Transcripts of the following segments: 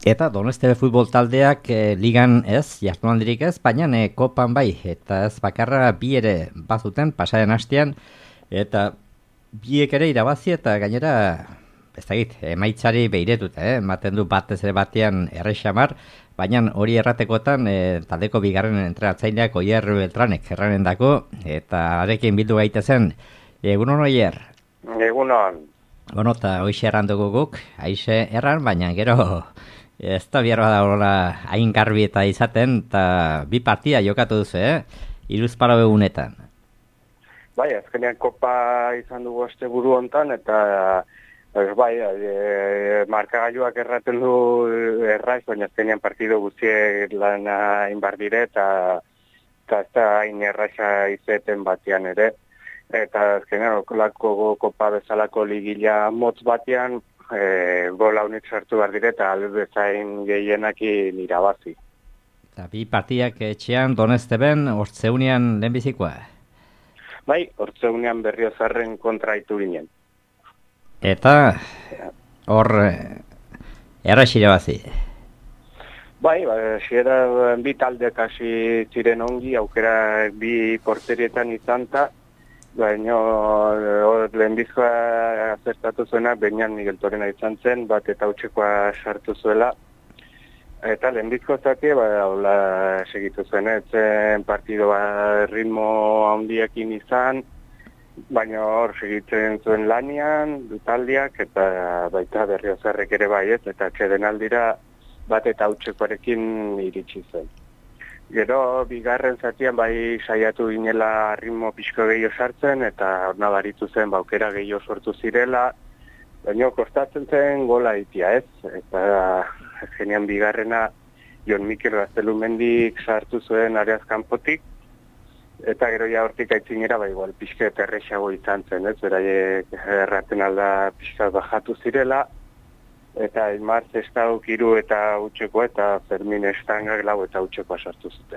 Eta Donostebe futbol taldeak ligan ez, jardunaldirik ez, baina kopan bai, eta ez bakarra bi ere bazuten pasaren hastean, eta biek ere irabazi eta gainera, ez dakit, emaitzari behiretuta, ematen du batez ere batean errexamar, baina hori erratekotan taldeko bigarren entrenatzaileak Oier Beltranek erranen dako, eta arekin bildu gaitezen, egunon Oier? Egunon. Bueno, eta hoxe errandugu guk, haize erran, baina gero ez da bierba da hola hain garbi eta izaten, eta bi partia jokatu duzu, Hiruzpalau egunetan. Bai, azkenean kopa izan dugu asteburu hontan, eta bai, markagailuak erraten du erraiz, baina azkenean partido guztiek lana inbar dire, eta ez da hain erraiza izeten batean ere. Eta azkenean okolako kopa bezalako ligila motz batean, gola unik sartu behar dire, eta alde bezain gehienakin irabazi. Eta bi partiak etxean Donosteben Ortzeunean lehenbizikoa? Bai, Ortzeunean Berriozarren kontra itu ginen. Eta hor erraix irabazi? Bai, xera bi taldeak hasi ziren ongi, aukera bi porterietan izanta, baina lehenbizkoa azertatu zuena, Beñan Miguel Torena izan zen, bat eta hutsekoa sartu zuela. Eta lehenbizko zati, hola segitu zuen, etzen partido ritmo handiekin izan, baina hor segitzen zuen lanian, taldiak, eta baita Berriozarrek ere bai ez, eta atxeden aldira bat eta hutsekoarekin iritsi zen. Gero, bigarren zatian bai saiatu ginela ritmo pixko gehiago sartzen, eta hor nabaritu zen baukera gehiago sortu zirela, baina kostatzen zen gola itia ez, eta azkenean bigarrena Jon Mikel Gaztelumendik sartu zuen areaz kanpotik, eta gero ja hortik aitzinera bai igual pixka eta errexago izan zen, ez, beraiek erraten alda pixka bajatu zirela, eta Aimar Zestauk 3 eta hutsekoa, eta Fermin Estangak 4 eta hutsekoa sartu zuten.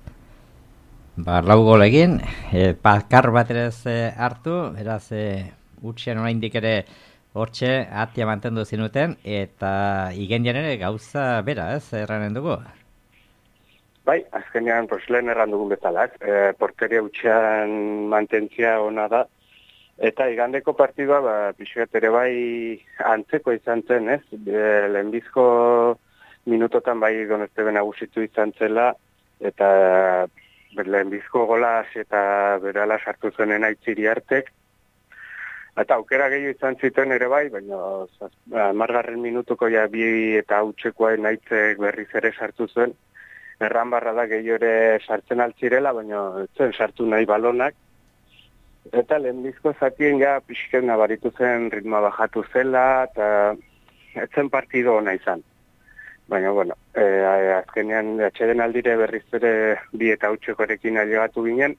Ba, 4 gol egin, bakar bat ere hartu, beraz, hutsean oraindik ere hortxe atia mantendu zinuten, eta igendian ere gauza bera, ez, erranen dugu? Bai, azkenean, lehen erran dugun bezala, porteria hutsean mantentzia ona da, eta igandeko partidua, pixkat ere bai antzeko izan zen, ez? Lehenbizko minutotan bai Donostebe nagusitu izan zela, eta lehenbizko gola eta berala sartu zuen Aitziri artek, eta aukera gehiago izan zituen ere bai, baina 10. minutuko ja bi eta hutsekoa Aitzek berriz ere sartu zuen, erran barra da gehiago ere sartzen altzirela, baina zen sartu nahi balonak, eta lehenbizko zatien ja pixken nabaritu zen ritmoa bajatu zela, eta etzen partido ona izan. Baina, bueno, azkenean atxeden aldire berriz ere bi eta hutsekoarekin ailegatu ginen,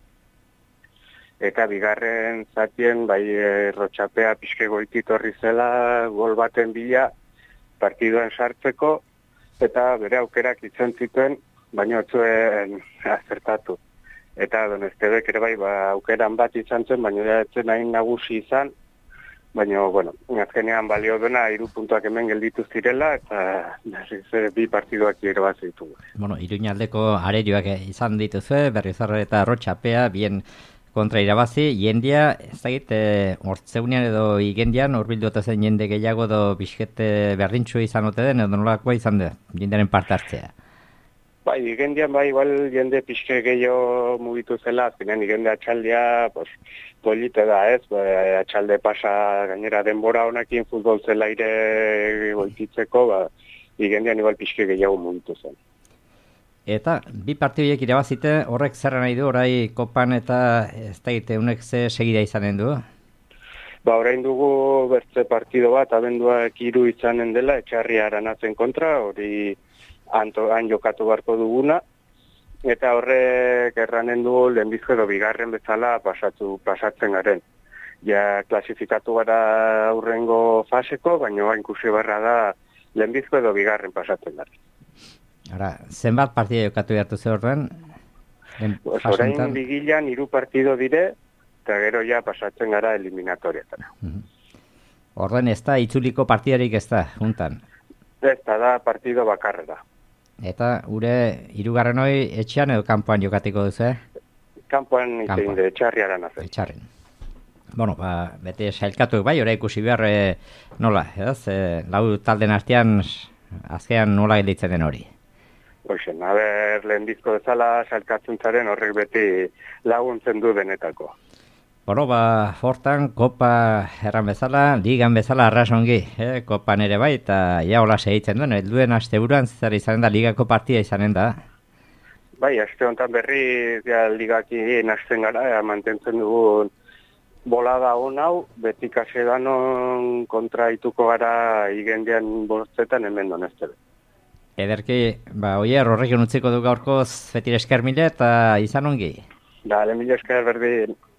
eta bigarren zatien bai Rotxapea pixke goitit horri zela gol baten bila partidoan sartzeko, eta bere aukerak izan zituen, baina otzuen azertatu. Eta Donostebek ere bai aukeran bat izan zen, baina etzen hain nagusi izan, baina, bueno, azkenean balio duena 3 puntuak hemen gelditu zirela, eta bi partiduak irabazi ditugu. Bueno, Iruñaldeko arerioak izan dituzue, Berriozarre eta Rotxapea, bien kontra irabazi, jendia, ez dakit, Ortzeunean edo igendian, hurbildu zen jende gehiago edo bizkete berdintxu izan ote den, edo nolakoa izan da, jendearen parte hartzea. Bai, igendian bai, igual jende pixke gehiago mugitu zela, azkenean igende atxaldia, polite da ez, atxalde pasa gainera denbora honekin futbol zelaire goititzeko, igendian igual pixke gehiago mugitu zen. Eta, bi partidoiek irabazite, horrek zerra nahi du, orai kopan eta ez da egite, unek ze segida izanen du? Orain dugu bertze partido bat, abenduak 3 izanen dela, Etxarri Aranatzen kontra, hori han jokatu beharko duguna, eta horrek erranen du lehenbizko edo bigarren bezala pasatzen garen. Ja klasifikatu gara aurrengo faseko, baina ikusi barra da lehenbizko edo bigarren pasatzen garen. Ara, zenbat partida jokatu behartu ze horren? Orain bigilan 3 partido dire, eta gero ja pasatzen gara eliminatoriatara. Horren ez da, itzuliko partidarik ez da, juntan? Ez da partido bakarra. Eta ure hirugarren hori etxean edo kanpoan jokatiko duzu, Kanpoan itein de etxarriaran azen. Etxarren. Bueno, bete sailkatu bai, ora ikusi behar nola, ez? Lau talden artean azkean nola gelditzen den hori. Hoxen, lehenbizko bezala sailkatzuntzaren horrek beti laguntzen du benetako. Bueno, hortan, kopa erran bezala, ligan bezala arrasongi, kopan ere bai, eta ja hola segitzen duen, helduen asteburuan zer izanen da, ligako partida izanen da. Bai, aste honetan berri ligaki hasten gara, mantentzen dugun bolada hau, beti kasedanon kontra ituko gara igendean bortzetan hemen doneztebe. Ederki, oier horrekin utziko du gaurkoz, fetire esker mile eta izan ongi. Da, mila esker berdin.